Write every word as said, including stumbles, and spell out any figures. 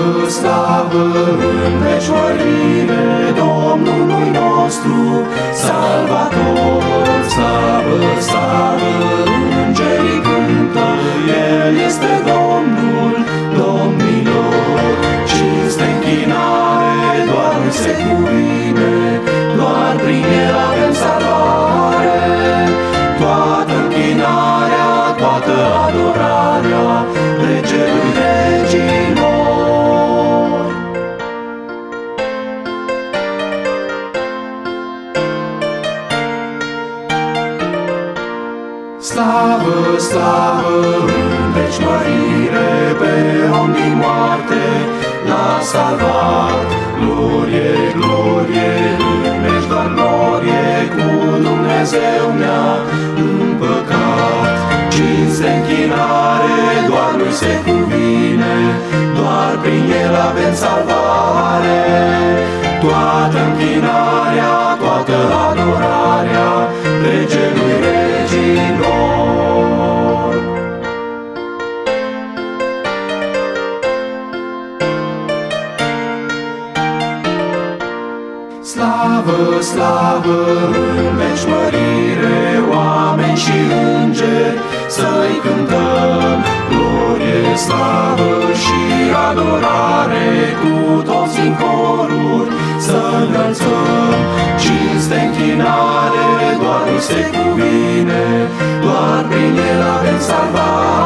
Slavă, slavă, în veci mărire, Domnului nostru, Salvator. Slavă, slavă, îngerii cântă, El este Domnul domnilor. Cinste, închinare, doar Lui se cuvine, doar prin El avem salvare. Toată închinarea, toată adorarea, Regelui regilor. Slavă, slavă, în veci mărire, pe om din moarte l-a salvat. Glorie, glorie, în veci doar glorie, cu Dumnezeu ne-a împăcat. Cinste, închinare, doar Lui se cuvine, doar prin El avem salvare. Toată închinarea, toată adorarea, Regelui regilor. Slavă, slavă, în veci mărire, oameni și îngeri, să-i cântăm. Glorie, slavă și adorare, cu toți în coruri să înălțăm. Cinste, închinare, doar Lui se cuvine, doar prin El avem salvare.